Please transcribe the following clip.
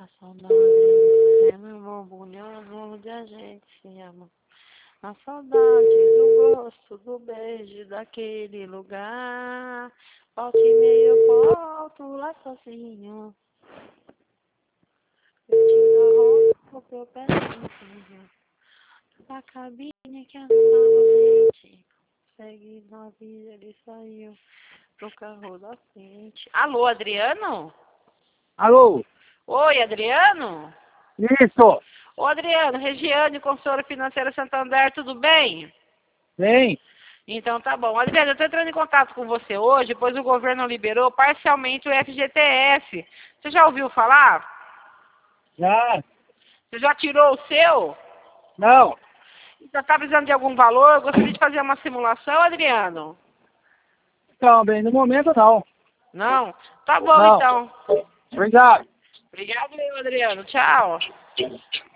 A saudade é meu borbulhando onde a gente se ama. A saudade do gosto, do beijo daquele lugar. Volta e meia eu volto lá sozinho. Eu tiro a roupa pro pé sozinho. Da cabine que andava gente. Segue na vida, ele saiu pro carro da frente. Alô, Adriano? Alô? Oi, Adriano? Isso! Ô, Adriano, Regiane, Consultora Financeira Santander, tudo bem? Bem? Então tá bom. Adriano, eu estou entrando em contato com você hoje, pois o governo liberou parcialmente o FGTS. Você já ouviu falar? Já? Você já tirou o seu? Não. Você está precisando de algum valor? Eu gostaria de fazer uma simulação, Adriano? Então, bem, no momento não. Não? Tá bom, Não. então. Obrigado. Obrigado, meu Adriano. Tchau.